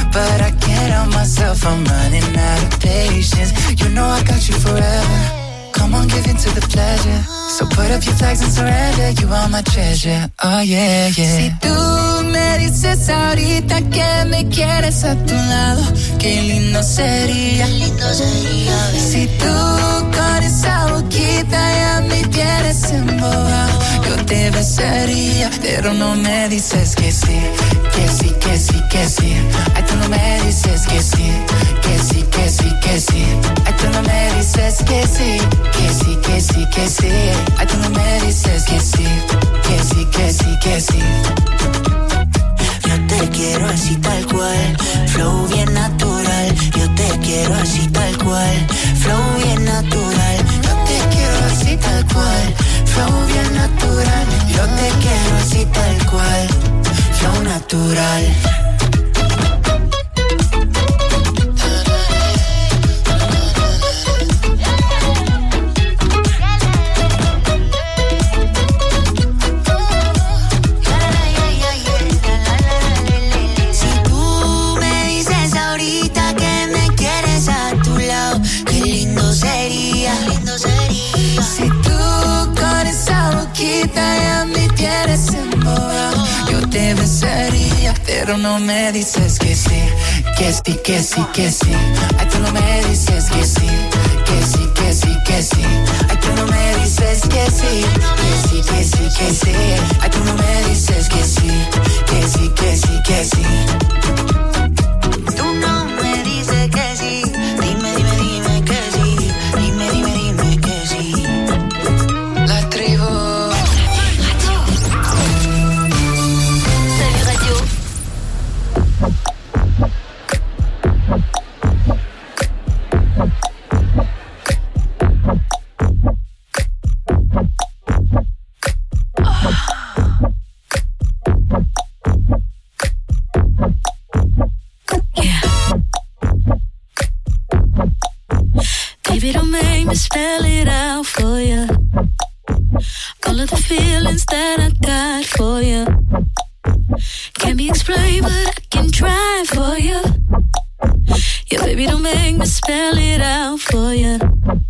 but I can't help myself, I'm running out of patience. You know I got you forever. Come on, give in to the pleasure. So put up your flags and surrender. You are my treasure, oh yeah, yeah. Si tú me dices ahorita que me quieres a tu lado, qué lindo sería, si tú con esa boquita ya me tienes embobado. Yo te besaría, pero no me dices que sí, que sí, que sí, que sí. Ay, tú no me dices que sí, que sí, que sí, que sí. Ay, tú no me dices que sí, que sí, que sí, que sí. Ay, tú no me dices que sí, que sí, que sí, que sí. Yo te quiero así tal cual, flow bien natural. Yo te quiero así tal cual, flow bien natural. Yo te quiero así tal cual, flow bien natural. Yo te quiero así tal cual, flow natural. Si tú con esa boquita ya me tienes embobado, yo te besaría, pero no me dices que sí, que sí, que sí, que sí. Ay, tú no me dices que sí, que sí, que sí, que sí. Ay, tú no me dices que sí, que sí, que sí, que sí. Ay, tú no me dices que sí, que sí, que sí, que sí. Tú no me dices que sí, dime, dime, dime que sí, dime, dime, dime que sí. La tribu. Salut Radio. Baby, don't make me spell it out for you. All of the feelings that I got for you can't be explained, but I can try for you. Yeah, baby, don't make me spell it out for you.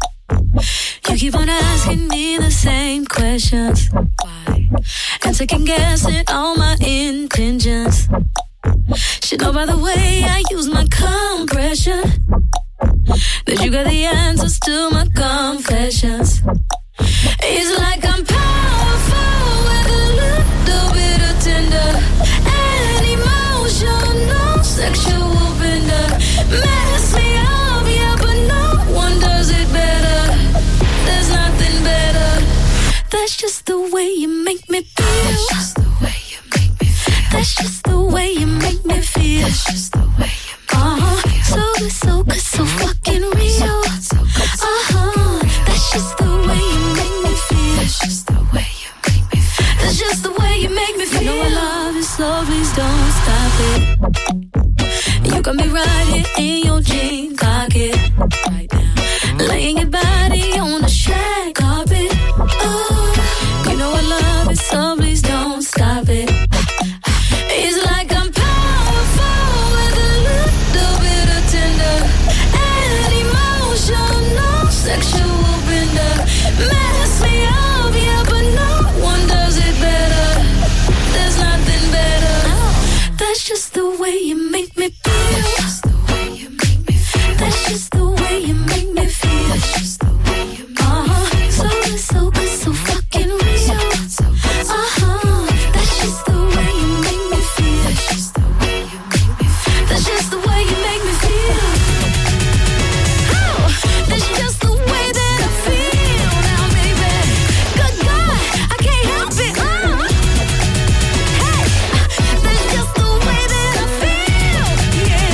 You keep on asking me the same questions. Why? And second guessing all my intentions. Should know by the way I use my compression that you got the answers to my confessions. It's like I'm powerful with a little bit of tender and emotional sexual bender. Mess me up, yeah, but no one does it better. There's nothing better. That's just the way you make me feel. That's just the way you make me feel. That's just the way you make me feel. That's just the way you make me feel. So good, so good, so fucking real. That's just the way you make me feel. That's just the way you make me feel. That's just the way you make me feel. You know I love you, so please don't stop it. You got me right here in your jean pocket, right now, laying your body on the shag carpet. Oh, you know I love it, so please don't stop it. It's like I'm powerful with a little bit of tender and emotional sexual bender. Mess me up, yeah, but no one does it better. There's nothing better. That's just the way you make me feel. That's just the way you make me feel. That's just the way you make me feel. That's just the way you make me feel. So good, so good, so fucking real. That's just the way you make me feel. That's just the way you make me feel. That's just the way you make me feel. Oh, that's just the way that I feel now, baby. Good God, I can't help it. Hey, that's just the way that I feel. Yeah.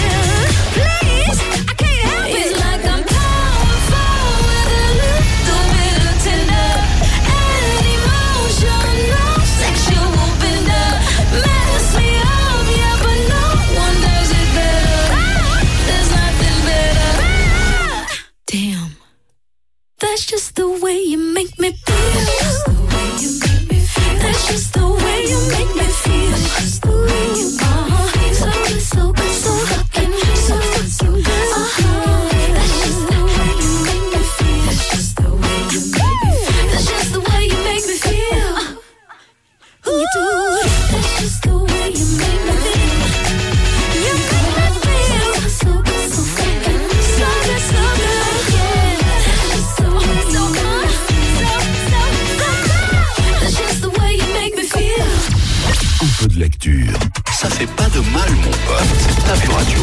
mal, mon pote. T'as vu radio.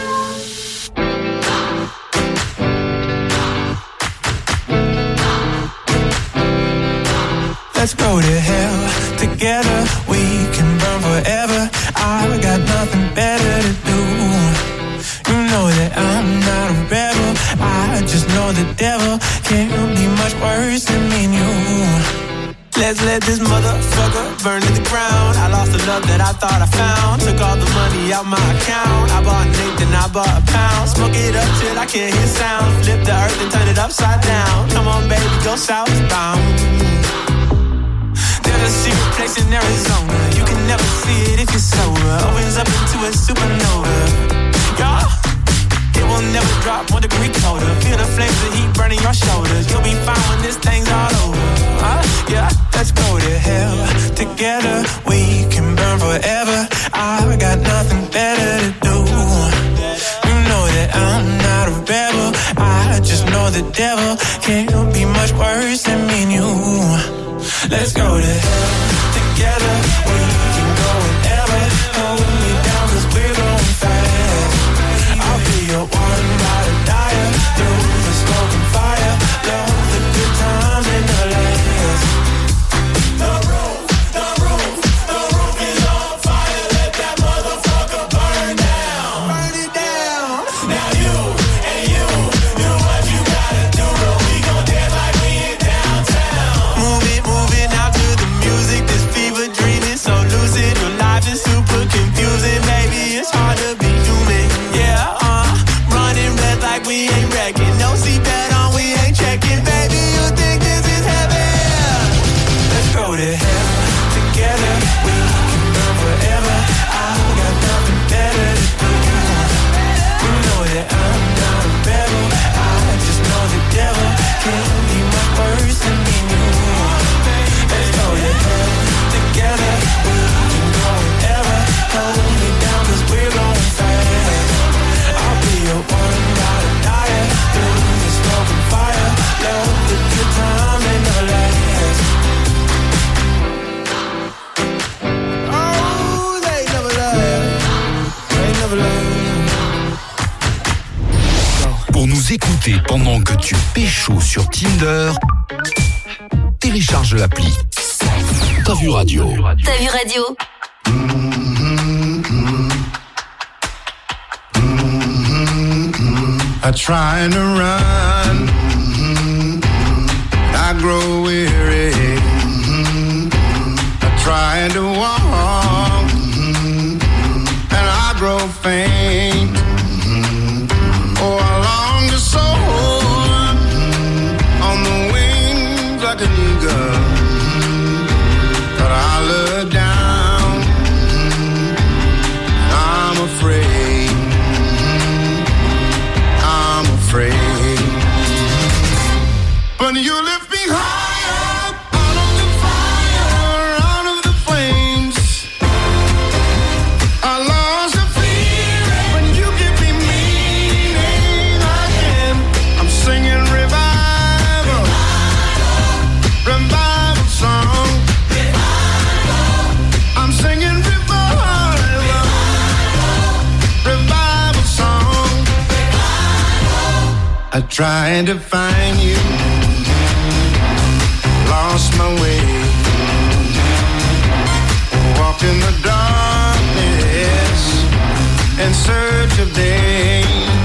Let's go to hell together. We can burn forever. I got nothing better to do. You know that I'm not a rebel. I just know the devil can't be much worse than me and you. Let's let this motherfucker burn to the ground. I lost the love that I thought I found. Took all the money out my account. I bought an eighth and I bought a pound. Smoke it up till I can't hear sound. Flip the earth and turn it upside down. Come on baby, go southbound. There's a secret place in Arizona. You can never see it if you're sober. Opens up into a supernova. Yeah, it will never drop 1 degree colder. Feel the flames of heat burning your shoulders. You'll be fine when this thing's all over. Yeah, let's go to hell together. We can burn forever. I got nothing better to do. You know that I'm not a rebel. I just know the devil can't be much worse than me and you. Let's go to hell together. We can go whenever. Hold me down 'cause we're going fast. I'll be your one ride or die. Through the smoke and fire. Love the good times and the last. The roof is on fire. Let that motherfucker burn down. Burn it down. Now you and you do what you gotta do. We gon' dance like we in downtown. Move it out to the music. This fever dream is so lucid. Your life is super confusing, baby. It's hard to be human. Yeah, running red like we ain't wrecking. No seatbelt on, we ain't checking, baby. You think this is heaven? Let's go to hell together. We can burn forever. I got nothing better to do. You know that I'm not a rebel. I just know the devil can't be much worse than me and you. Let's go to hell together. We can go whenever. Hold me down 'cause we're going fast. I'll be your one ride or die. Through the smoke and fire. Love the good time and the last. Oh, they never love. They never love. Pour nous écouter pendant que tu pécho sur Tinder, télécharge l'appli T'as vu radio. T'as vu radio? I try to run, I grow weary. I try to walk, and I grow faint. Oh, I long to soar on the wings like an eagle, but I look down, I'm afraid. But you lift me higher, out of the fire, out of the flames. I lost the fear, but you give me meaning again. I'm singing revival, revival song. I'm singing revival, revival song. I tried to find you, lost my way, walked in the darkness in search of day.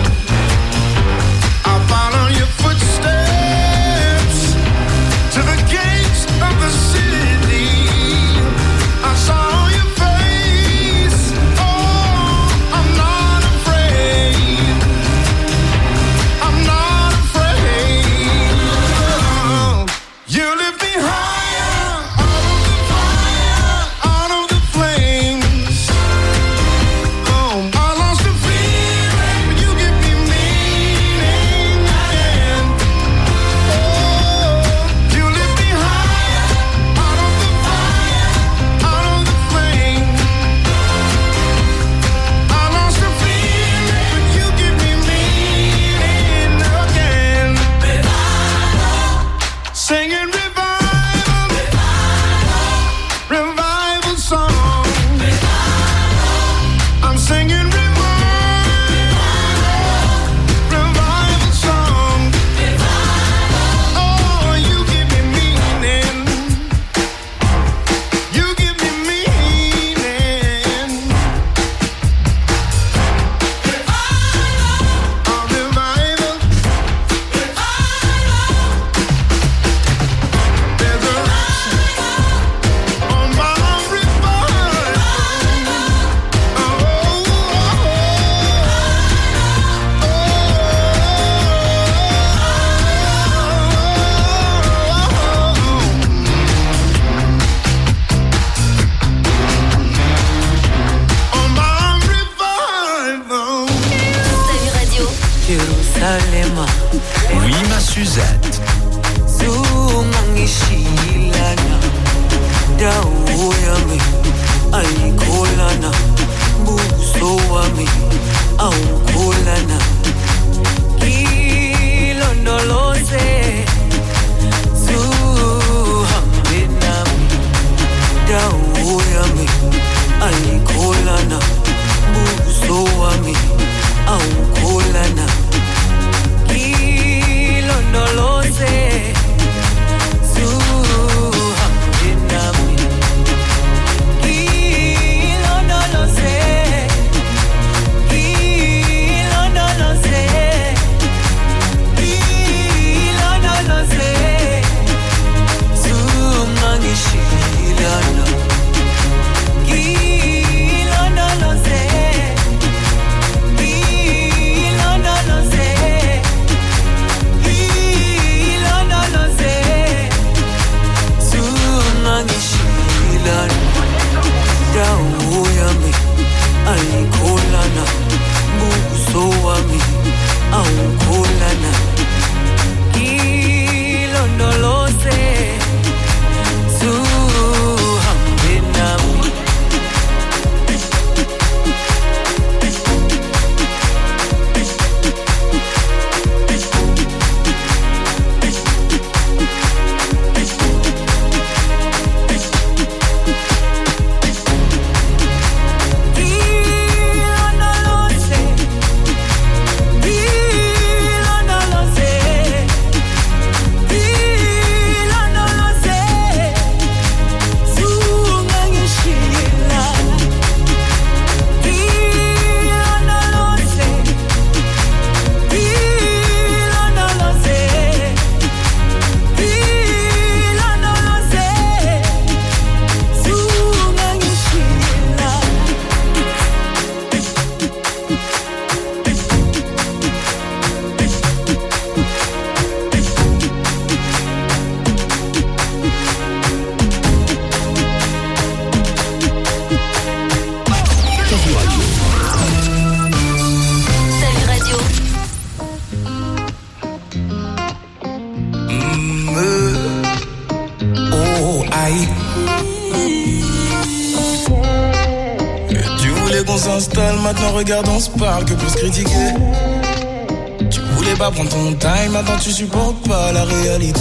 I'll follow your footsteps to the gates of the city. I saw your face, oh, I'm not afraid. I'm not afraid. Oh, you lift me higher, out of the fire, out of the flames. Oh, I lost the Salema. Oui, ma Suzette. Zungangishilana. Dawo yami ayikholana. Buso wami awukholana. Ilondoloze. Zuhambe nami. Dawo yami ayikholana. Buso wami awukholana. Ilondoloze. Zuhambe nami. Ilondoloze. Ilondoloze. Ilondoloze. Zungangishilana. Ilondoloze. Ilondoloze. Ilondoloze. Zungangishilana. Dawo yami ayikholana. Buso wami awukholana. Ilondoloze. Zuhambe nami. Ilondoloze. Ilondoloze. Ilondoloze. Zungangishilana. Ilondoloze. Ilondoloze. Ilondoloze. Zungangishilana. Tavu Radio. Salut Radio. Oh, aïe. Tu voulais qu'on s'installe, maintenant regarde, on se parle que pour se critiquer. Tu voulais pas prendre ton time, maintenant tu supportes pas la réalité.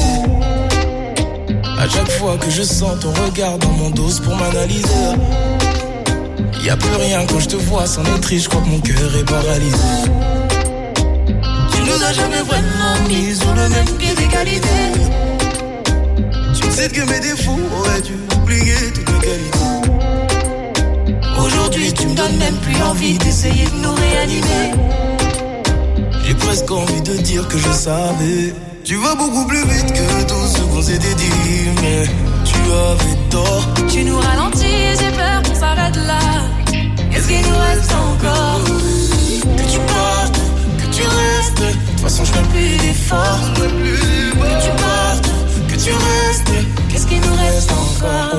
À chaque fois que je sens ton regard dans mon dos pour m'analyser, y a plus rien quand je te vois sans être triste, je crois que mon cœur est paralysé. Tu nous as jamais vraiment mis sur le même pied d'égalité. Tu sais que mes défauts auraient dû oublier toutes mes qualités. Aujourd'hui tu me donnes même plus envie d'essayer de nous réanimer. J'ai presque envie de dire que je savais. Tu vas beaucoup plus vite que tout ce qu'on s'était dit, mais tu avais tort. Tu nous ralentis, j'ai peur qu'on s'arrête là. Qu'est-ce qu'il nous reste encore? Que tu partes, que tu restes, de toute façon je n'ai plus d'efforts. Que tu partes, que tu restes, Qu'est-ce qu'il nous reste encore?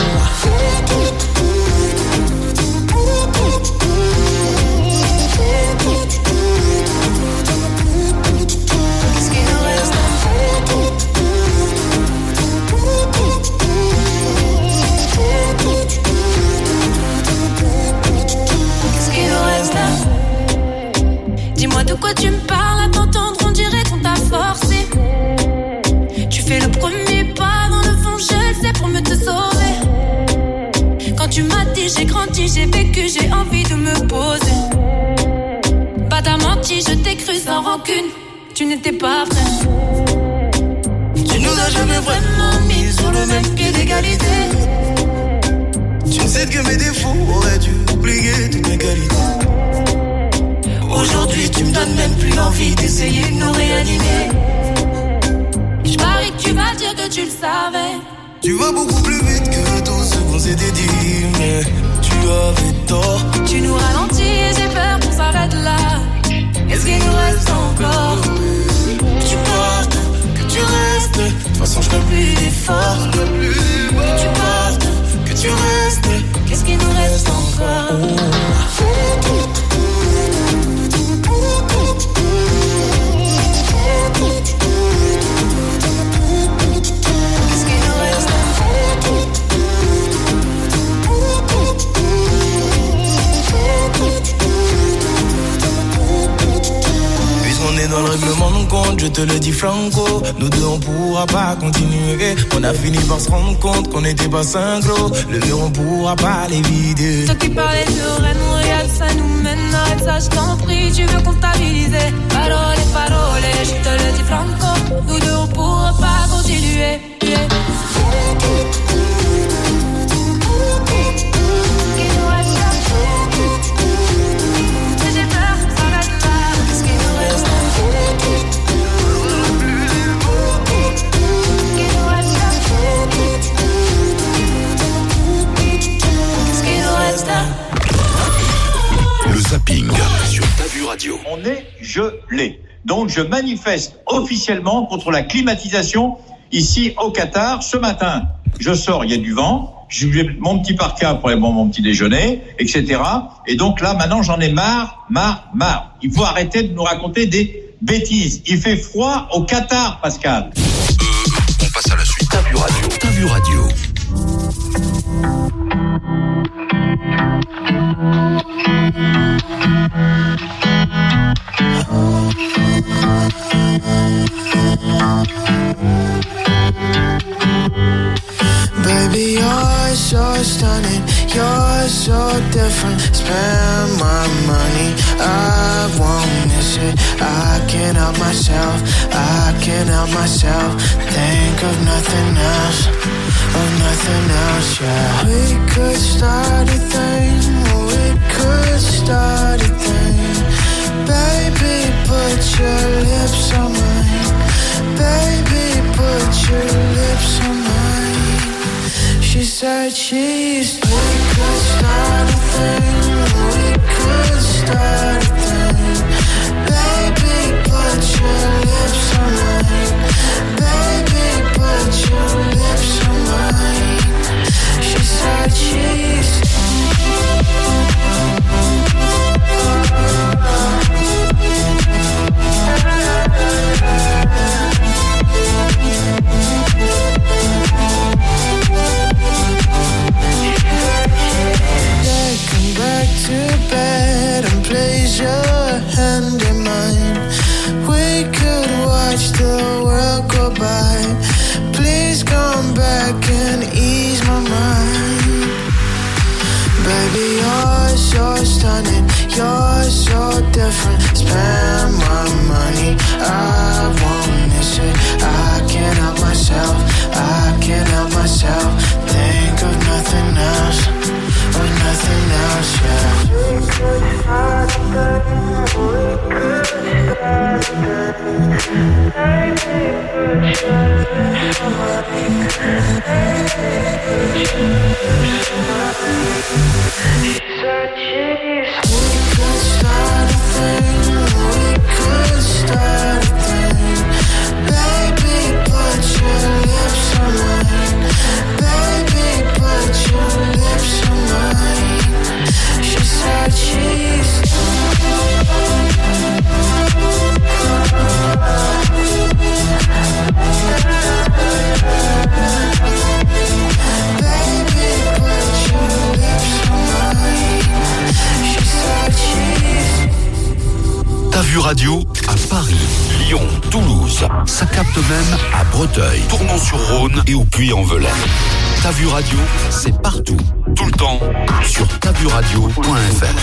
Qu'est-ce qu'il nous reste Qu'est-ce qu'il nous reste là? Dis-moi de quoi tu me parles, à t'entendre on dirait qu'on t'a forcé. Tu fais le premier pas, dans le fond je le sais, pour me te sauver. Quand tu m'as dit j'ai grandi, j'ai vécu, j'ai envie de me poser. Pas t'as menti, je t'ai cru sans rancune, tu n'étais pas prêt. Tu nous as jamais vraiment mis sur le même pied d'égalité. Tu ne sais que mes défauts auraient dû oublier toutes mes qualités. Aujourd'hui tu me donnes même plus envie d'essayer de nous réanimer. Je parie que tu vas dire que tu le savais. Tu vas beaucoup plus vite que tout ce qu'on s'était dit, mais tu avais tort. Tu nous ralentis et j'ai peur qu'on s'arrête là. Qu'est-ce qu'il nous reste encore? Que tu partes, que tu restes, de toute façon je n'ai plus d'efforts. Que tu partes, que tu restes, Qu'est-ce qu'il nous reste encore? je te le dis franco. Nous deux on pourra pas continuer. On a fini par se rendre compte qu'on n'était pas synchro. Le mur on pourra pas l'éviter. Toi qui parlais de rêve, mon réel, ça nous mène. Arrête ça, je t'en prie, tu veux comptabiliser. Parole, parole, je te le dis franco. Nous deux on pourra pas continuer. Yeah. Le zapping sur Ta Vue Radio. On est gelé. Donc je manifeste officiellement contre la climatisation ici au Qatar. Ce matin, je sors, il y a du vent, j'ai mon petit parka pour aller boire mon petit déjeuner, etc. Et donc là, maintenant, j'en ai marre. Il faut arrêter de nous raconter des bêtises. Il fait froid au Qatar, Pascal. On passe à la suite. Ta Vue Radio. Ta Vue Radio. Baby, you're so stunning, you're so different. Spend my money, I won't miss it. I can't help myself, think of nothing else, yeah. We could start a thing, baby, put your lips on mine, baby, put your lips on mine. She said cheese. We could start a thing, baby, put your lips on mine, baby, put your lips on mine. She said cheese. Come back to bed and place your hand in mine. We could watch the world go by. Please come back and ease my mind. Baby, you're so stunning, you're so different. Spend my money, I won't miss it. I can't help myself, think of nothing else, yeah. We could start again, baby, put your lips on mine, baby, put your lips on mine. She said cheese. We could start a thing, baby, put your lips on mine, baby, put your lips on mine. She said cheese. Ta Vue Radio à Paris, Lyon, Toulouse. Ça capte même à Breteuil, Tournon-sur-Rhône et au Puy-en-Velay. Ta Vue Radio, c'est partout, tout le temps, sur tavuradio.fr.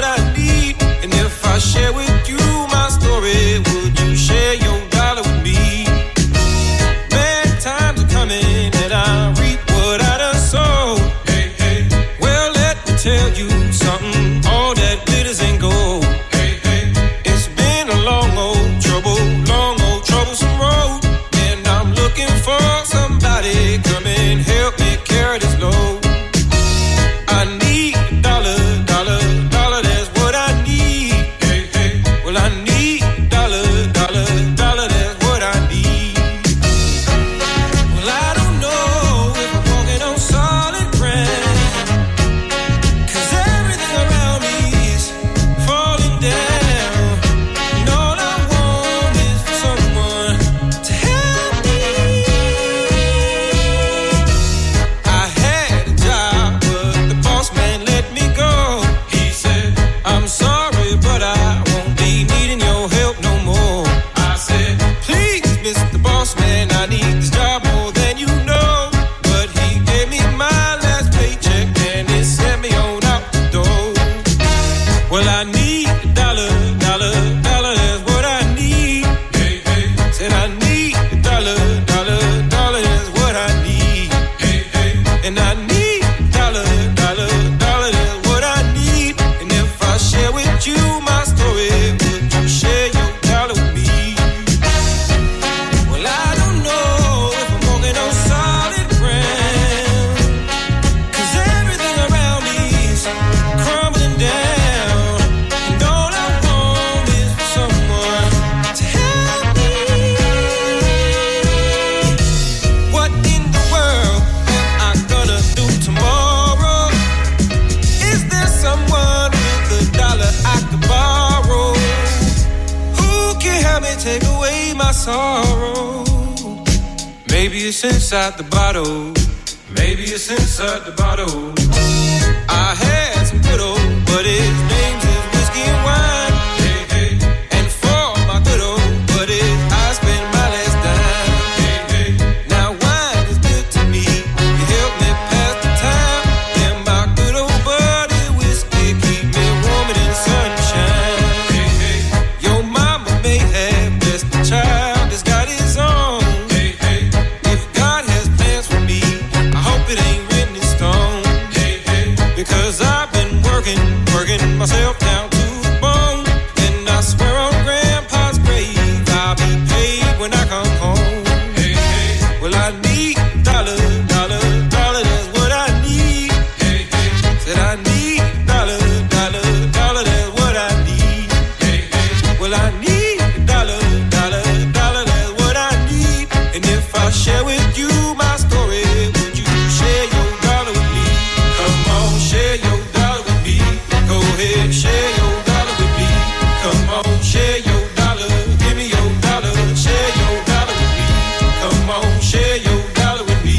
Share with you my story. Would you share your dollar with me? I need this job more than you know. But he gave me my last paycheck and it sent me on out the door. Well, I need a dollar, dollar, dollar, that's what I need. Hey, hey. Said I need a dollar, dollar, dollar, that's what I need. Hey, hey. And I need a dollar, dollar, dollar, that's what I need. And if I share with you my story, would you share your dollar with me? Well, I don't know if I'm walking on solid ground, 'cause everything around me is crumbling down. And all I want is someone to help me. What in the world am I gonna do tomorrow? Is there someone with a dollar I could borrow? Who can help me take away my sorrow? Maybe it's inside the bottle. Maybe it's inside the bottle. I had some good old, but his name's is whiskey and wine. Hey, hey. And for my good old buddies, I spend my last dime. Hey, hey. Now wine is good to me. You help me pass the time. And my good old buddy whiskey keep me warm in the sunshine. Hey, hey. Your mama may have blessed the child that's got his own. Hey, hey. If God has plans for me, I hope it ain't written in stone. Hey, hey. Because I've been working myself down to the bone. And I swear on Grandpa's grave, I'll be paid when I come home. Hey, hey. Well, I need dollar, dollar, dollar, that's what I need. Hey, hey. Said I need dollar, dollar, dollar, that's what I need. Hey, hey. Well, I need dollar, dollar, dollar, that's what I need. And if I share with you my story, would you share your dollar with me? Come on, share your dollar with me. Go ahead, share your dollar with me. Come on, share your dollar. Give me your dollar. Share your dollar with me. Come on, share your dollar with me.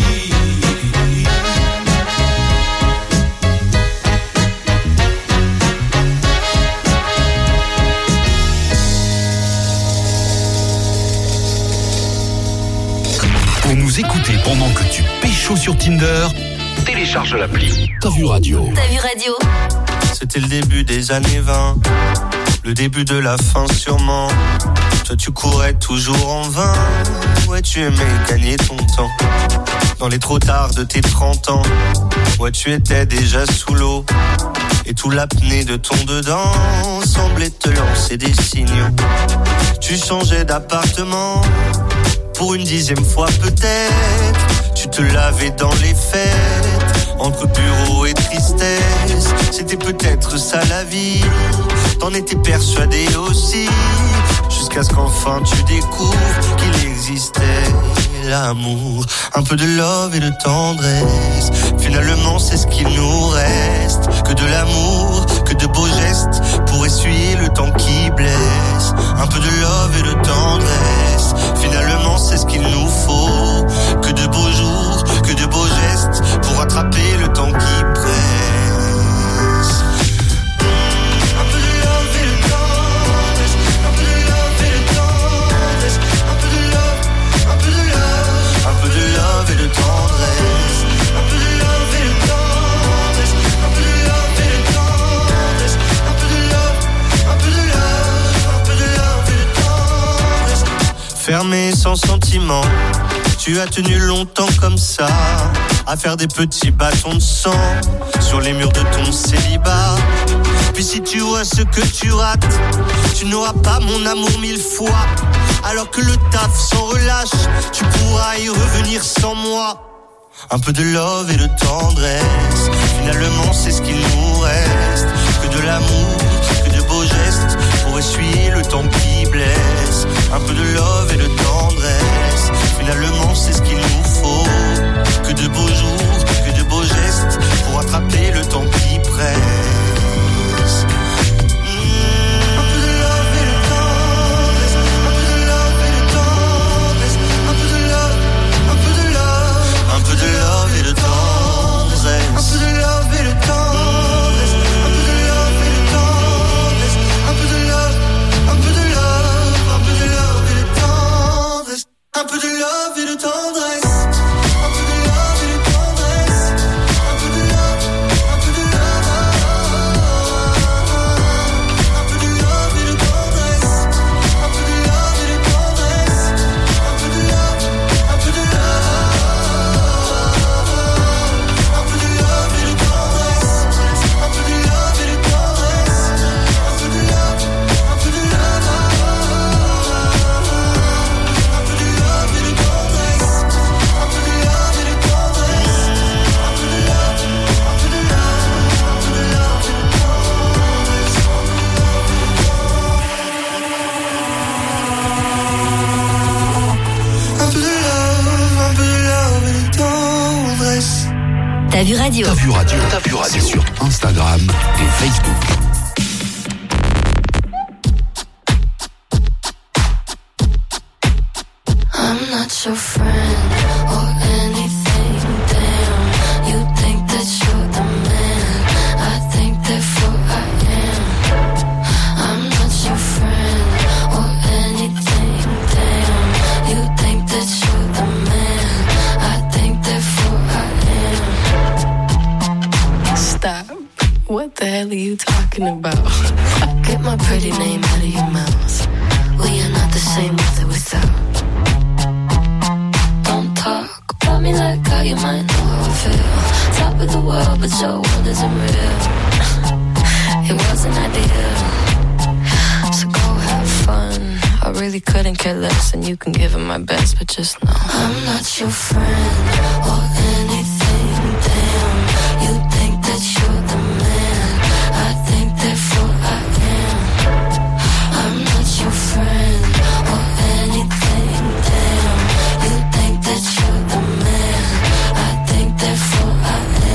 Pour nous écouter pendant que tu pécho sur Tinder, télécharge l'appli T'as vu radio. T'as vu radio? C'était le début des années 20, le début de la fin sûrement. Toi tu courais toujours en vain, ouais tu aimais gagner ton temps. Dans les trop tard de tes 30 ans, ouais tu étais déjà sous l'eau. Et tout l'apnée de ton dedans semblait te lancer des signaux. Tu changeais d'appartement, pour une 10e fois peut-être. Tu te lavais dans les fêtes, entre bureau et tristesse. C'était peut-être ça la vie, t'en étais persuadé aussi. Jusqu'à ce qu'enfin tu découvres qu'il existait l'amour. Un peu de love et de tendresse, finalement c'est ce qu'il nous reste. Que de l'amour, que de beaux gestes, pour essuyer le temps qui blesse. Un peu de love et de tendresse, finalement c'est ce qu'il nous faut. Que de beaux jours, que de beaux gestes, pour rattraper le temps qui presse. Un peu de love et de tendresse, un peu de love et de tendresse, un peu de love, un peu de love, un peu de love et de tendresse, un peu de love et de tendresse, un peu de love et de tendresse, un peu de love, un peu de love, un peu de love et de tendresse. Fermé sans sentiment, tu as tenu longtemps comme ça, à faire des petits bâtons de sang sur les murs de ton célibat. Puis si tu vois ce que tu rates, tu n'auras pas mon amour 1000 fois. Alors que le taf s'en relâche, tu pourras y revenir sans moi. Un peu de love et de tendresse, finalement c'est ce qu'il nous reste. Que de l'amour, que de beaux gestes, pour essuyer le temps qui blesse. Un peu de love et de tendresse, finalement c'est ce qu'il nous faut. Que de beaux jours, que de beaux gestes, pour attraper le temps qui presse. Un peu de love et de tendresse, un peu de love et de tendresse, un peu de love, un peu de love, un peu de love et de tendresse, un peu de love et de tendresse, un peu de love et de tendresse, un peu de love, un peu de love, un peu de love et de tendresse, un peu de love. T'as vu radio. T'as vu radio. T'as vu radio. C'est sur Instagram et Facebook. I'm not your friend or anything. Damn, you think that you're the man. I think therefore I am. I'm not your friend or anything. Damn, you think that you're the man. I think therefore I am. Stop. What the hell are you talking about? Get my pretty name out of your mouth. We are not the same with or without. Talk about me like how you might know how I feel. Top of the world, but your world isn't real. It wasn't ideal. So go have fun. I really couldn't care less, and you can give it my best, but just know I'm not your friend or anything. Damn, you think that you're the man. I think therefore I am. I'm not your friend or anything. Damn, you think that you're the man. I think therefore I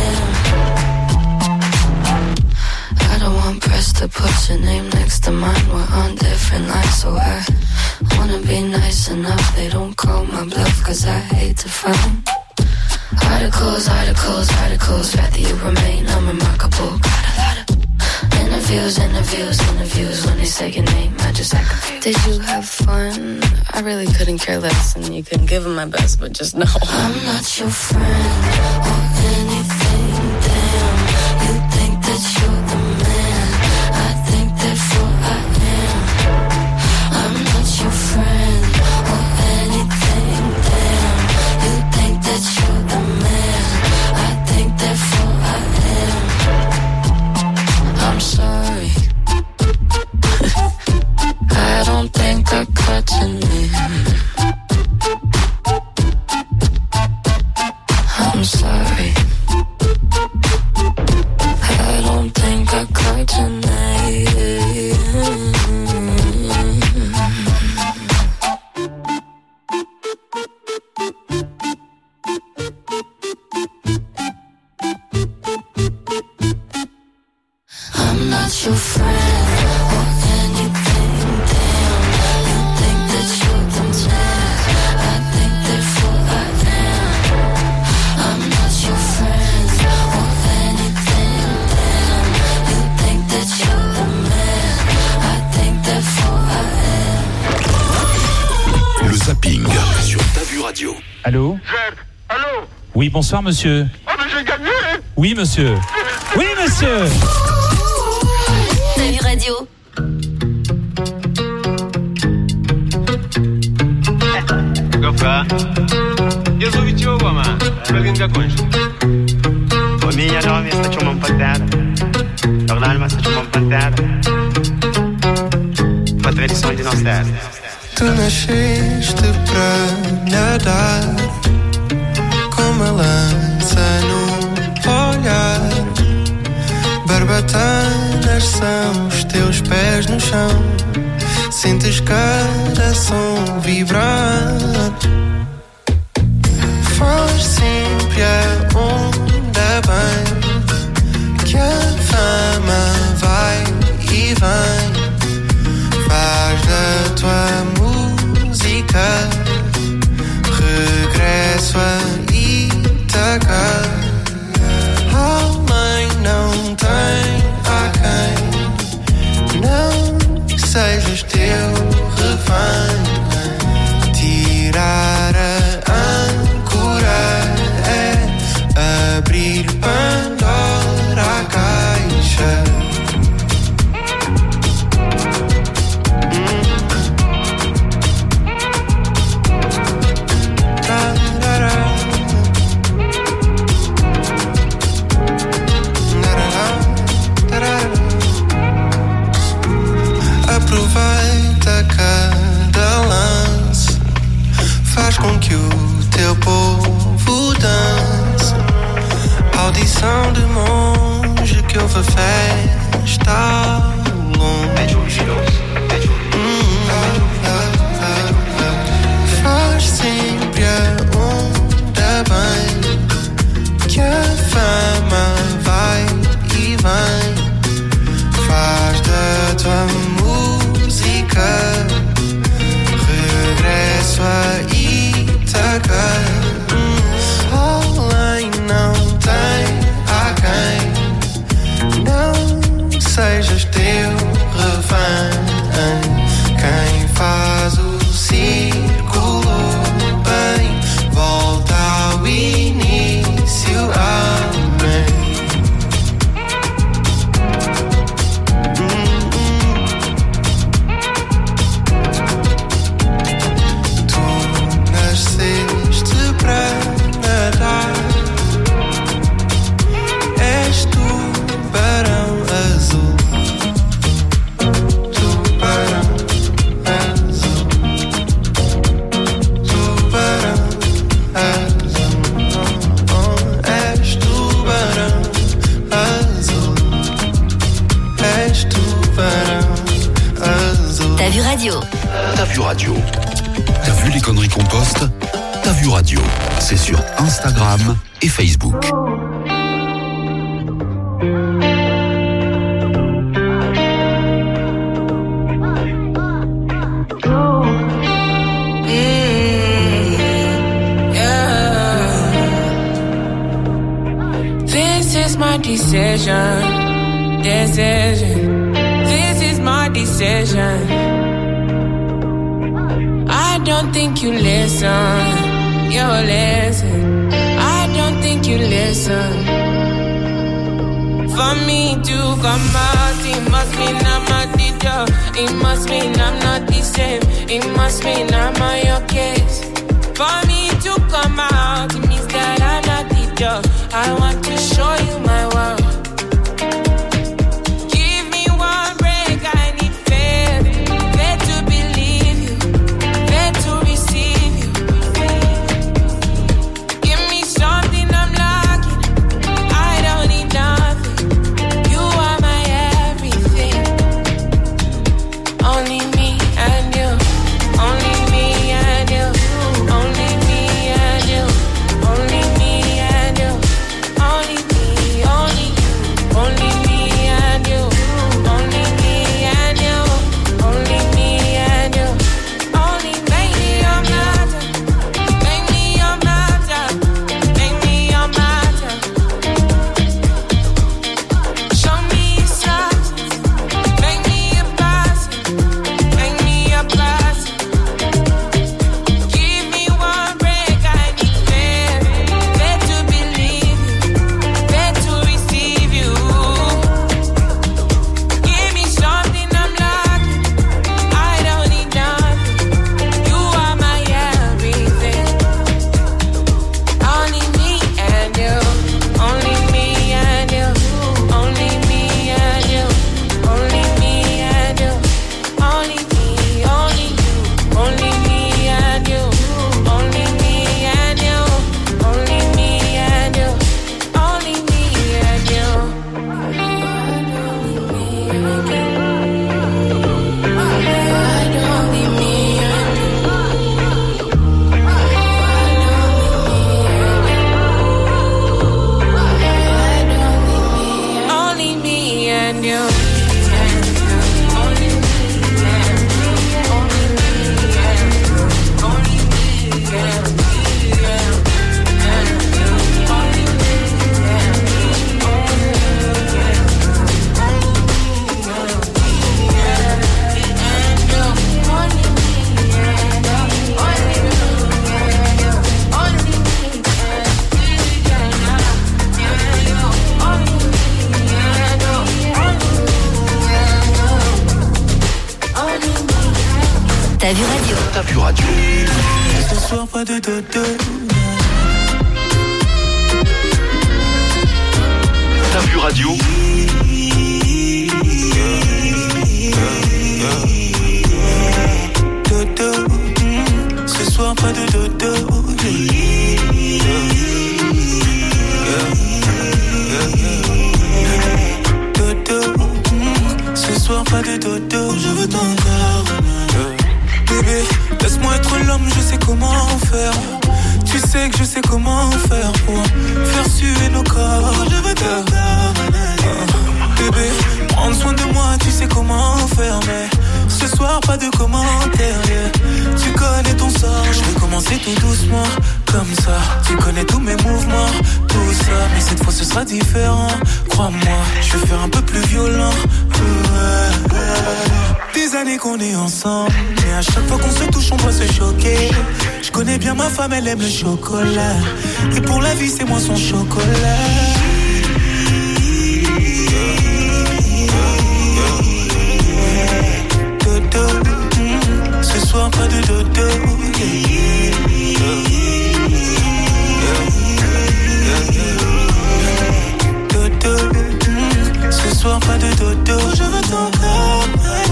am. I don't want press to put your name next to mine. We're on different lines, so I wanna be nice enough. They don't call my bluff, cause I hate to frown. Articles, articles, articles. Rather you remain unremarkable. Got a lot of interviews, interviews, interviews. When they say your name, I just act confused. Did you have fun? I really couldn't care less, and you can give it my best, but just know I'm not your friend or anything. Damn, you think that you're the man. I think therefore I am. I'm not your friend or anything. Damn, you think that you're the man. I think therefore I am. I'm sorry. I don't think I cut your name. I'm sorry. I don't think I caught your name. I'm not your friend or anything. Damn, you think that you're the man. I think therefore I am. I'm not your friend or anything. Damn, you think that you're the man. I think therefore I am. Le zapping sur T'as vu radio. Allô? Allô? Oui, bonsoir monsieur. Ah mais j'ai gagné! Oui monsieur. Oui monsieur. T'as vu radio. Gofa. Я зову Тёма, Белинга кончил. Помия нови sta чумом patada. Tornalma sta chumom patada. Uma tradição de nossa. Tu nasceste para nadar com uma lança no olhar. Barbatanas são os teus pés no chão. Sentes cada som vibrar. Faz sempre aonde bem, que a fama vai e vem. Faz da tua música regresso a Ítaca. Além não tem a quem não sejas teu refém. Tirar a âncora é abrir Pandora a caixa. Aproveita cada lance, faz com que o teu povo dance. Audição de monge que ouve a festa ao longe. Faz sempre a onda bem, que a fama c'est sur Instagram et Facebook. This is my decision. This is my decision. I don't think you listen. You listen. I don't think you listen. For me to come out, it must mean I'm not the job. It must mean I'm not the same. It must mean I'm on your case. For me to come out, it means that I'm not the job. I want to show you my world. Give me one break, I need faith. Faith to believe you, faith to receive you. Give me something I'm lacking, I don't need nothing. You are my everything. Only me and you, only me and you, only me and you, only me and you, only me, only you, only me and you, only me and you, only me and you, only make me your matter, make me your matter, make me your matter. Show me your substance, make me a person, make me a person. Give me one break, I need faith, faith to believe you, faith to receive you. Give me something I'm lacking, I don't need nothing. You are my everything. Only me and you, only me and you, only me and you, only me and you, only me, only you, only me and you, only me and you, only me and you, only me and you. Only me and you. T'as vu radio? T'as vu radio? Ce soir pas de dodo. T'as vu radio? Dodo. Ce soir pas de dodo. Dodo. Ce soir pas de dodo. Je veux ton corps. Bébé, laisse-moi être l'homme, je sais comment faire. Tu sais que je sais comment faire pour faire suer nos corps. Je veux ton corps. Bébé, prendre soin de moi, tu sais comment faire. Mais ce soir, pas de commentaires. Yeah. Tu connais ton sort. Je vais commencer tout doucement, comme ça. Tu connais tous mes mouvements, tout ça. Mais cette fois, ce sera différent. Crois-moi, je vais faire un peu plus violent. Des années qu'on est ensemble, mais à chaque fois qu'on se touche, on doit se choquer. Je connais bien ma femme, elle aime le chocolat. Et pour la vie, c'est moi son chocolat. Dodo, ce soir pas de dodo. Dodo, ce soir pas de dodo. Je veux ton corps.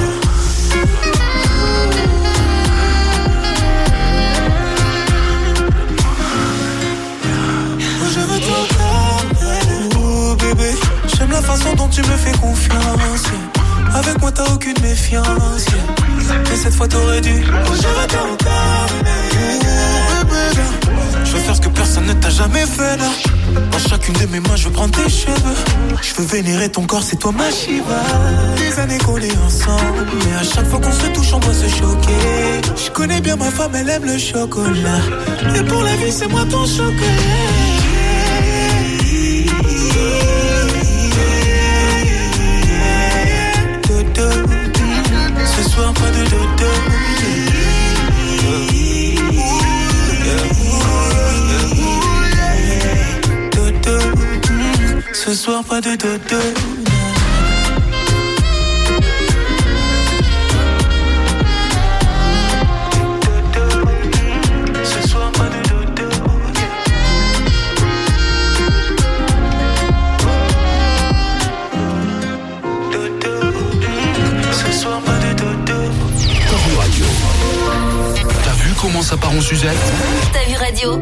Je veux ton corps. Oh bébé, j'aime la façon dont tu me fais confiance. Avec moi t'as aucune méfiance. Mais cette fois t'aurais dû. Oh, je veux ton corps. Je veux faire ce que personne Une de mes mains, je veux prendre tes cheveux. Je veux vénérer ton corps, c'est toi ma Shiva. Des années qu'on est ensemble, mais à chaque fois qu'on se touche, on doit se choquer. Je connais bien ma femme, elle aime le chocolat. Et pour la vie, c'est moi ton chocolat. Ce soir, pas de dodo. Ce soir, pas de dodo. Ce soir, pas de dodo. Ce soir, pas de dodo. T'as vu radio? T'as vu comment ça part en suzette? T'as vu radio?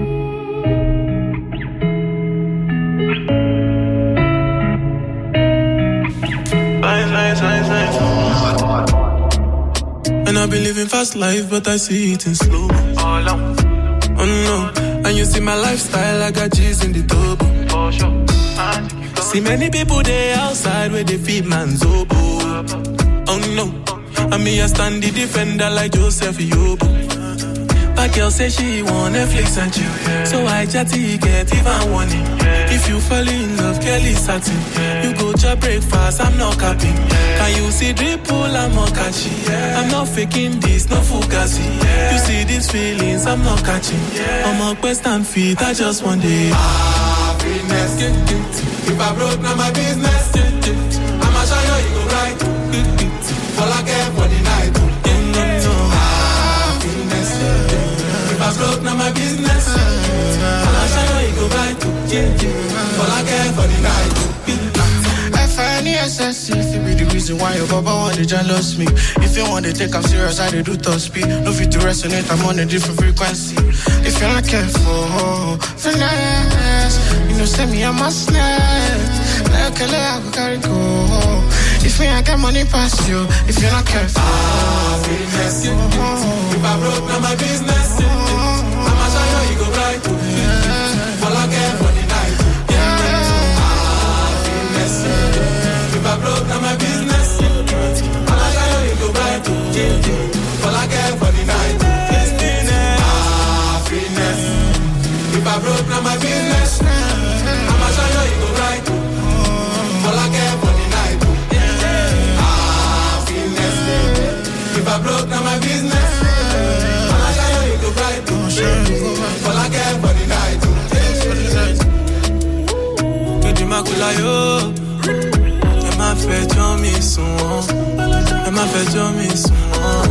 And I've been living fast life, but I see it in slow. Oh no, and you see my lifestyle, I got G's in the turbo. For sure. See many people there outside where they feed man's oboe. Oh no, and me I stand the defender like Joseph Yobo. My girl say she want Netflix and chill, so I chatty get even one it. If you fall in love, Kelly satin. You go to breakfast, I'm not capping. Can you see dripple, I'm not catching. I'm not faking this, no fugazi. You see these feelings, I'm not catching. I'm on quest and feet, I just want it. Happiness, if I broke, now my business. I'ma show you, you go right. All I care for the night. Happiness, if I broke, now my business. I'ma show you, you go right. All I care for the night. F-I-N-E-S-S, if it be the reason why your baba want to jealous me. If you want to take I'm serious, I do top speed. No fit to resonate, I'm on a different frequency. If you're not careful, finesse. You know, send me a must net. Like a I go carry go. If me I get money past you, if you're not careful. Happiness, if I broke, now my business. I'ma show you, you go right. All I care for the night. Happiness, if I broke, now my business. I'ma show you, you go right. All I care for the night. Happiness, if I broke, now my business. I'ma show you, you go right. All I care for the night. Happiness, if I broke, now my business. I'ma show you, you go right. All I care for the night. Makulayo, ẹ má fẹjọ́ mi sùn, ẹ má fẹjọ́ mi sùn.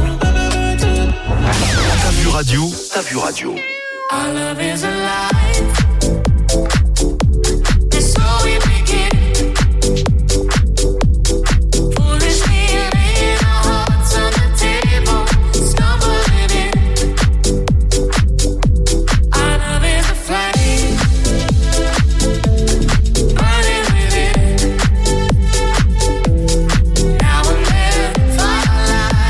T'as vu radio? T'as vu radio? Our love is alive. It's so we begin. Foolishly laying our hearts on the table, stumbling in. Our love is a flame.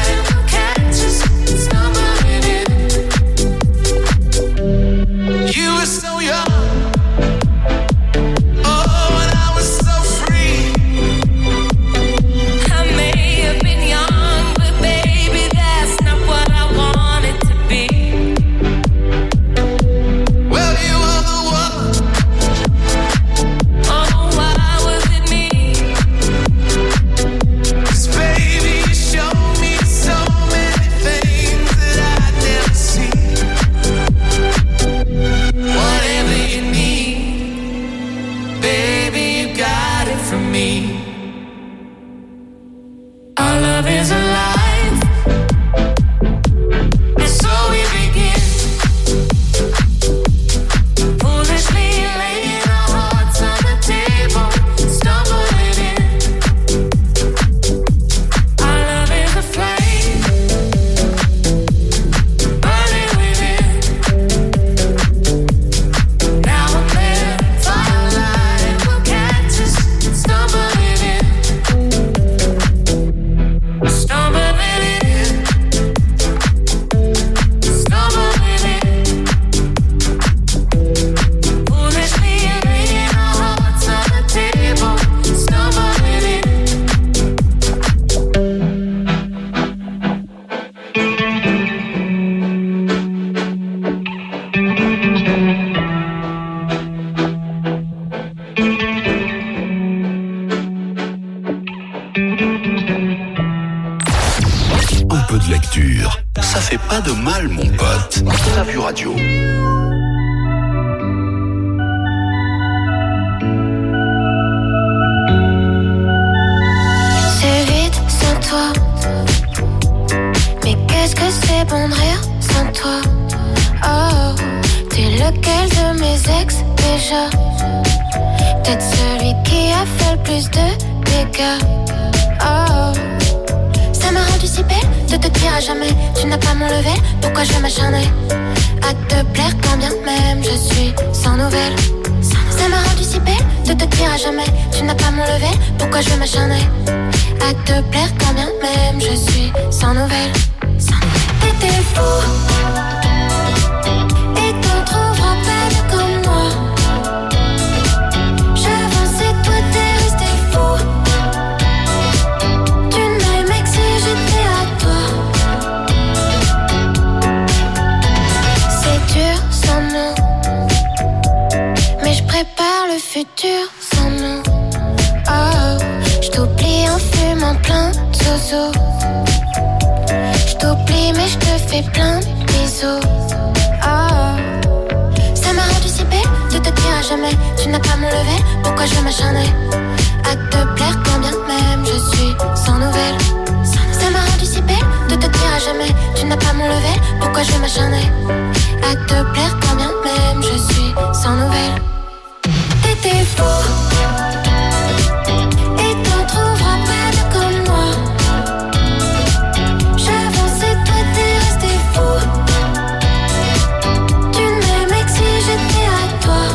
You pas de mal, mon pote. T'as vu radio. C'est vite sans toi. Mais qu'est-ce que c'est bon de rire sans toi? Oh, t'es lequel de mes ex déjà? Peut-être celui qui a fait le plus de dégâts. Oh, ça m'a rendu si belle de te dire à jamais tu n'as pas mon level. Pourquoi je m'acharner à te plaire quand bien même je suis sans nouvelles? Ça m'a rendu si belle de te dire à jamais tu n'as pas mon level. Pourquoi je m'acharner à te plaire quand bien même je suis sans nouvelles? T'étais fou et t'en trouveras pas comme moi. J'avançais, toi t'es resté fou. Tu m'aimais que si j'étais à toi. C'est dur sans nous, mais je prépare le futur sans nous. Oh, je t'oublie en fumant plein de zozo. Je t'oublie mais je te fais plein de bisous. Oh, ça m'a rendu si belle de te dire à jamais tu n'as pas mon level. Pourquoi je m'acharner à te plaire quand bien même je suis sans nouvelles? Ça m'a rendu si belle de te dire à jamais tu n'as pas mon level. Pourquoi je m'acharner à te plaire quand bien même je suis sans nouvelles? T'étais fou et t'en trouveras pas de comme moi. J'avançais, toi t'es resté fou. Tu m'aimais que si j'étais à toi.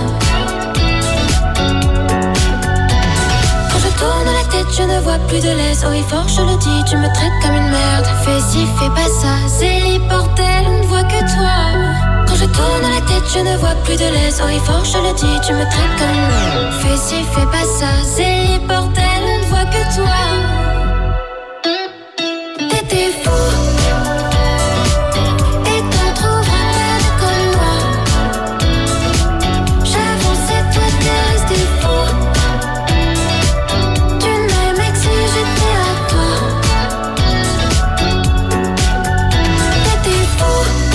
Quand je tourne la tête, je ne vois plus de laisse. Oh, et fort, je le dis, tu me traites comme une merde. Fais ci, fais pas ça, c'est bordel, on ne voit que toi. Quand je tourne la tête, je ne vois plus de laisse. Oh, et fort, je le dis, tu me traites comme une merde. Fais ci, fais pas ça, c'est bordel, on ne voit que toi. T'étais fou. Et t'en trouveras pas de comme moi. J'avançais, toi t'es resté fou. Tu m'aimais que si j'étais à toi. T'étais fou.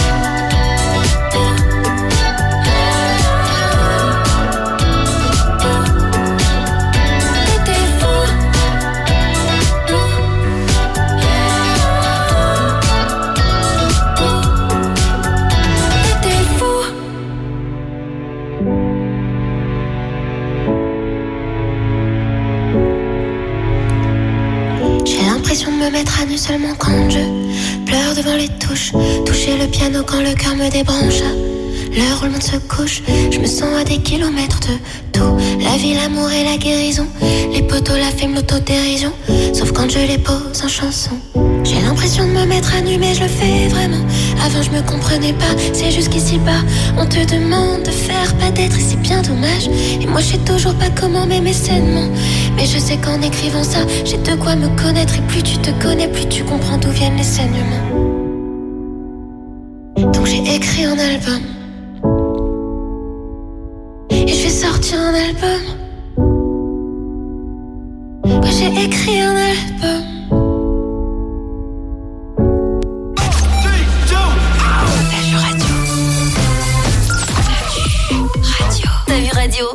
T'étais fou. T'étais fou. J'ai l'impression de me mettre à nu seulement quand je pleure devant les touches. Toucher le piano quand le cœur me débranche. L'heure où le monde se couche, je me sens à des kilomètres de tout. La vie, l'amour et la guérison. Les poteaux, la fame, l'autodérision. Sauf quand je les pose en chanson. J'ai l'impression de me mettre à nu mais je le fais vraiment. Avant je me comprenais pas, c'est juste qu'ici-bas on te demande de faire, pas d'être et c'est bien dommage. Et moi je sais toujours pas comment m'aimer sainement. Mais je sais qu'en écrivant ça, j'ai de quoi me connaître. Et plus tu te connais, plus tu comprends d'où viennent les saignements. Donc j'ai écrit un album. Et je vais sortir un album. Ouais, j'ai écrit un album. T'as vu radio?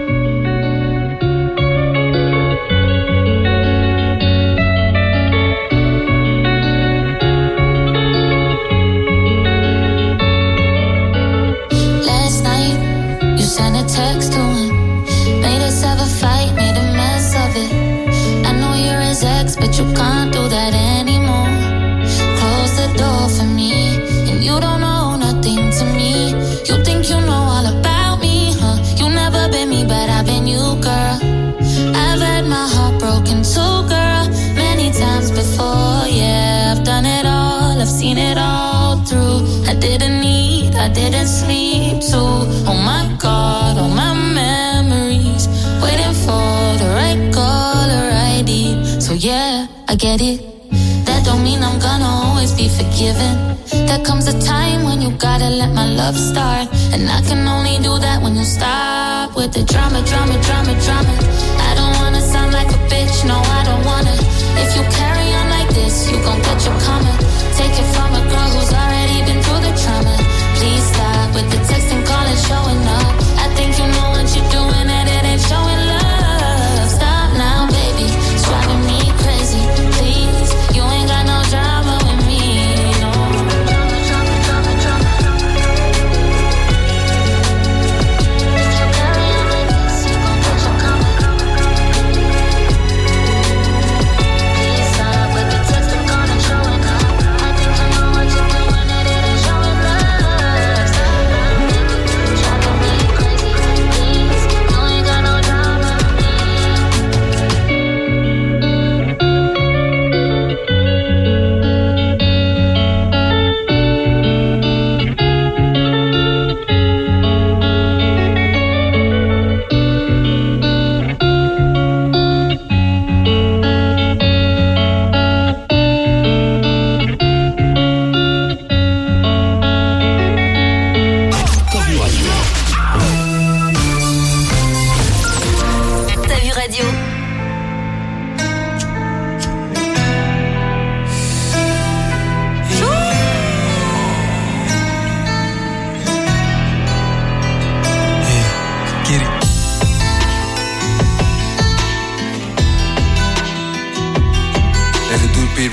Last night, you sent a text to him. Made us have a fight, made a mess of it. I know you're his ex, but you can't do that anymore. Close the door for me, and you don't know nothing to me. You think you know all about me, huh? You never been me, but I've been you, girl. I've had my heart broken too, girl, many times before, yeah. I've done it all, I've seen it all through. I didn't eat, I didn't sleep too. Oh my God, all my memories, waiting for the right call or right deed. So yeah, I get it. That don't mean I'm gonna always be forgiven. There comes a time when you gotta let my love start. And I can only do that when you stop with the drama, drama, drama, drama. I don't wanna sound like a bitch, no I don't wanna. If you carry on like this, you gon' get your karma. Take it from a girl who's already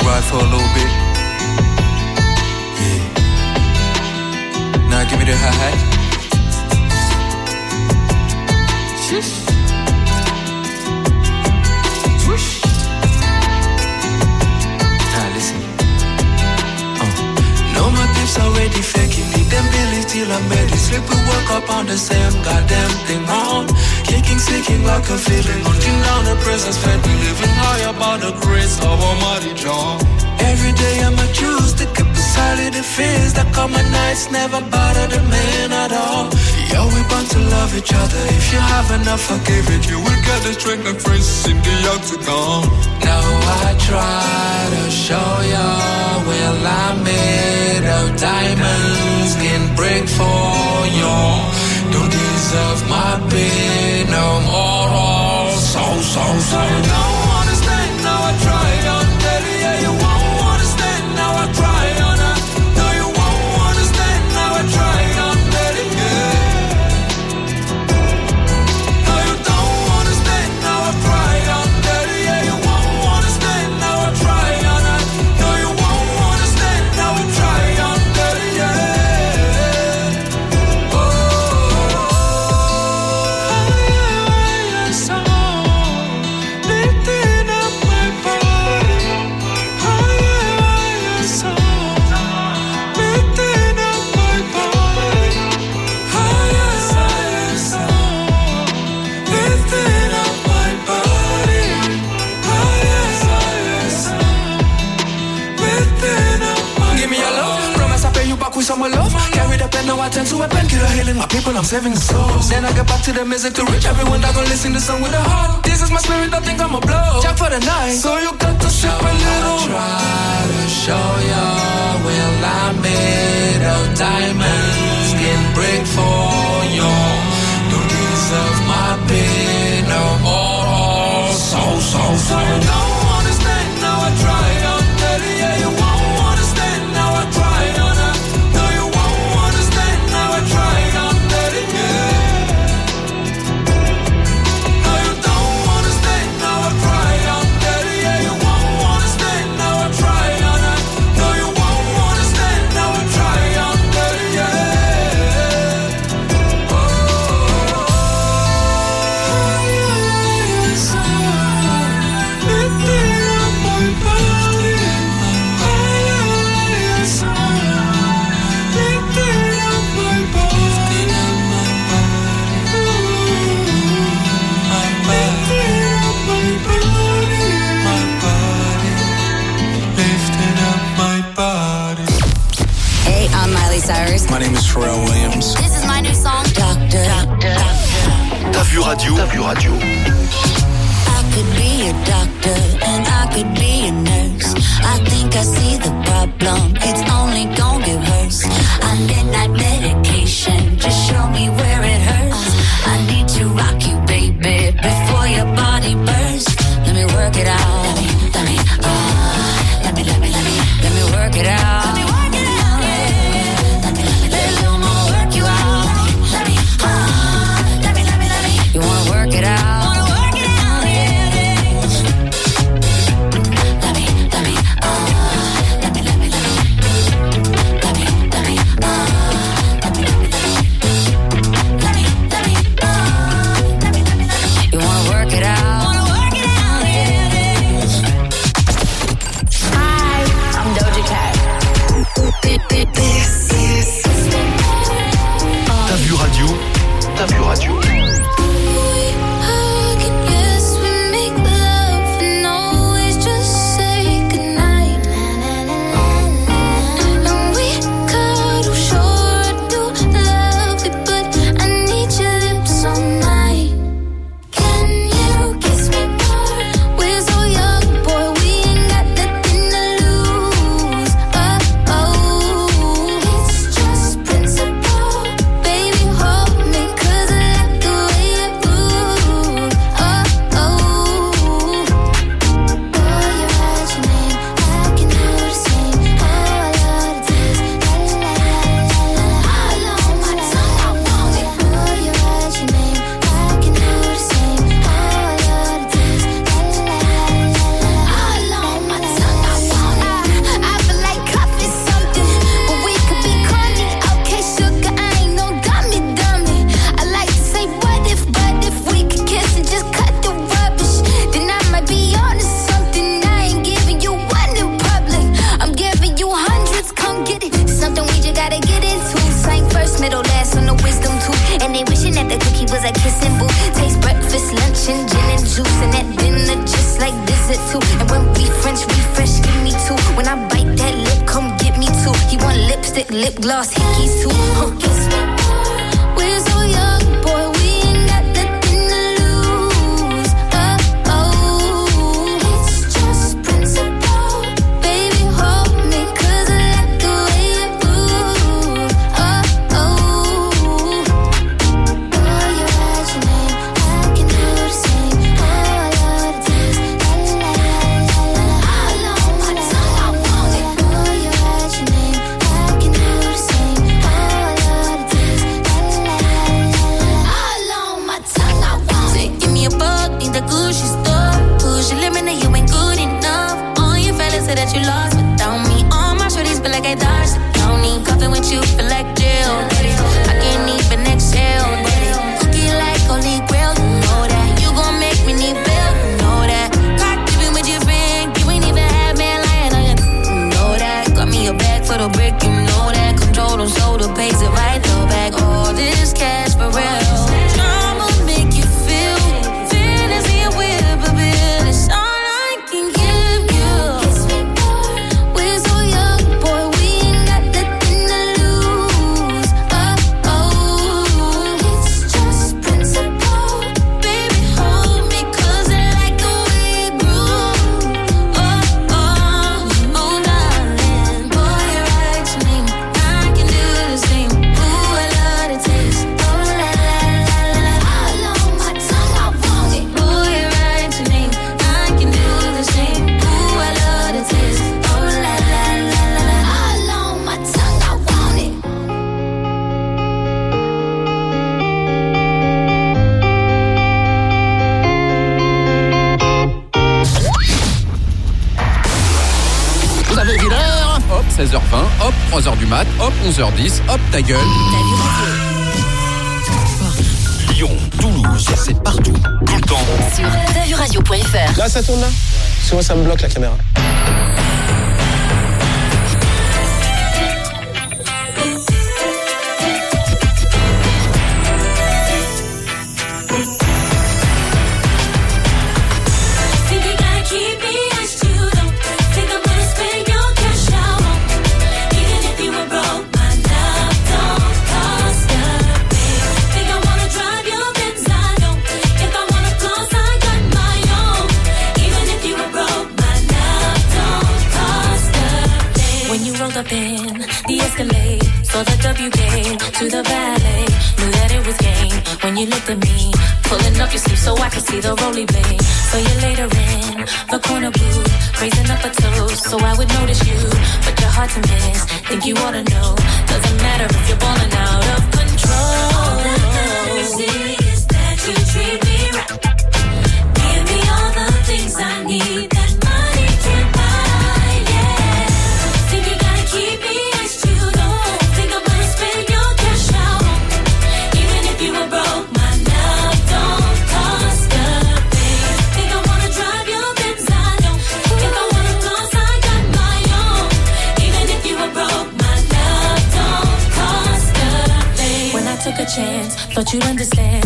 ride for a little bit. Yeah. Now give me the hi-hat. Shush. Swoosh. Now listen. No, my pips already faking it. Them billies till I'm ready. Sleep and work up on the same goddamn thing on. Kicking, sinking like a feeling. Hunting down the presence fed me. Living high above the grace of Almighty John. Every day I'm a choose to keep beside the fears that come at nights never bother the man at all. Yo, we bound to love each other. If you have enough, forgive it. You will get the strength and friends in the octagon. Now I try to show you, well, I'm made of diamonds, can break for you. Don't deserve my pain no more. So. You don't understand, now I try on daddy. Yeah, you won't understand, now I try on her. No, you won't understand, now I try on daddy. Yeah. No, you don't understand, now I try on daddy. Yeah, you won't understand, now I try on her. No, you won't understand, now I try on daddy. Yeah. With some love, carry the pen, now I turn to a painkiller, healing my people, I'm saving the souls. Then I get back to the music to reach everyone that gon' listen to song with a heart. This is my spirit, I think I'ma blow. Jack for the night, so you got to sip a little. I try to show you, well, I'm made of diamonds, can break for you. Don't deserve my pain no more. So. You don't understand, now I try on daddy. Yeah, you won't understand, now I try on her. Cyrus. My name is Pharrell Williams. This is my new song, Doctor. Ta Vue Radio. I could be a doctor and I could be a nurse. I think I see the problem, it's only gonna get worse. I need that medication, just show me where it hurts. I need to rock you, baby, before your body bursts. Let me work it out. Let me work it out. You wanna work it out? a kissing boo. Taste breakfast, lunch, and gin and juice. And at dinner, just like dessert too. And when we French refresh, give me two. When I bite that lip, come get me two. He want lipstick, lip gloss, hickeys too. Kiss me more. We're so young, boy, we ain't got nothing to lose. It's just principle. Baby, hold me, 'cause I like the way you move. Boy, you write your name, I can do the same. Oh, I love the taste. La la la la la. All on my tongue, I want it. Boy, you write your name, I can do the same. Oh, I love the taste. La la la la la. All on my tongue, I want it. Give me a bug, need the Gucci stuff. Push your limit, and you ain't good enough. All your fellas say that you lost without me. All my shorties feel like I dodged the county. Cuffing with you feel like jail. I can't even exhale. Cookie like holy grail, you know that. You gon' make me need bail, you know that. Caught dipping with your friend, you ain't even had man lying on you. You know that. Got me a bag for the brick, you know that. Control them shoulder, pays it right though back. All this cash for real. Drama make you feel fantasy and whip a bill. It's all I can give you. Kiss me more. We're so young, boy, we ain't got nothing to lose. It's just principle. Baby, hold me, 'cause I like the way you groove. Darling, boy, you write your name, I can do the same. Ooh, I love the taste. Oh, la la la la la. All on my tongue, I want it. Boy, you write your name, I can do the same. Ooh, I love the taste. Oh, la la la la la. All on my tongue, I want it. Vous avez vu l'heure? Hop, 16h20, hop, 3h du mat, hop, 11h10, hop, ta gueule. Lyon, Toulouse, c'est partout, tout le temps. Sur tavuradio.fr. Là, ça tourne là? Parce que moi, ça me bloque la caméra. Think you gotta keep me as you don't think I'm gonna spend your cash out. Even if you were broke, my love don't cost a thing. Think I wanna drive your Benz, I don't. If I wanna floss, I got my own. Even if you were broke, my love don't cost a thing. When you rolled up in the Escalade, saw the W game to the valet, knew that it was game. When you looked at me, pulling up your sleeve so I could see the roly blade. So you later in the corner booth, raising up a toast so I would notice you. But you're hard to miss, think you ought to know. Doesn't matter if you're balling out of control. All that matters is that you treat me right. Give me all the things I need that money can't buy, yeah. Think you gotta keep me as you don't think I'm gonna spend your cash out. Even if you were broke, my love don't cost a thing. Think I wanna drive your Benz, I don't. If I wanna floss, I got my own. Even if you were broke, my love don't cost a thing. When I took a chance, thought you'd understand.